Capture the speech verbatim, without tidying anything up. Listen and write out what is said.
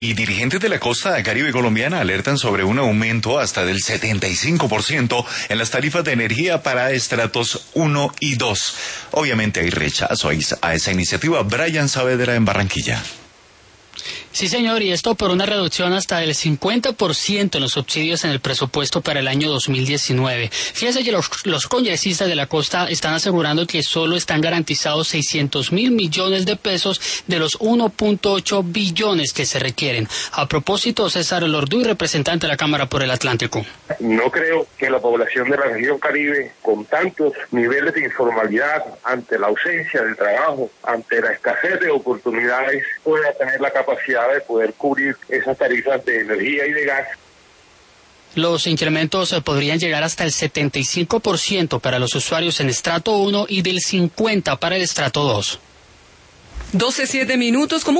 Y dirigentes de la costa caribe colombiana alertan sobre un aumento hasta del setenta y cinco por ciento en las tarifas de energía para estratos uno y dos. Obviamente hay rechazo a esa iniciativa. Brian Saavedra en Barranquilla. Sí, señor, y esto por una reducción hasta del cincuenta por ciento en los subsidios en el presupuesto para el año dos mil diecinueve. Fíjese que los, los congresistas de la costa están asegurando que solo están garantizados seiscientos mil millones de pesos de los uno punto ocho billones que se requieren. A propósito, César Lorduy, representante de la Cámara por el Atlántico. No creo que la población de la región Caribe, con tantos niveles de informalidad, ante la ausencia de trabajo, ante la escasez de oportunidades, pueda tener la capacidad de poder cubrir esas tarifas de energía y de gas. Los incrementos podrían llegar hasta el setenta y cinco por ciento para los usuarios en estrato uno y del cincuenta por ciento para el estrato dos. doce, siete minutos.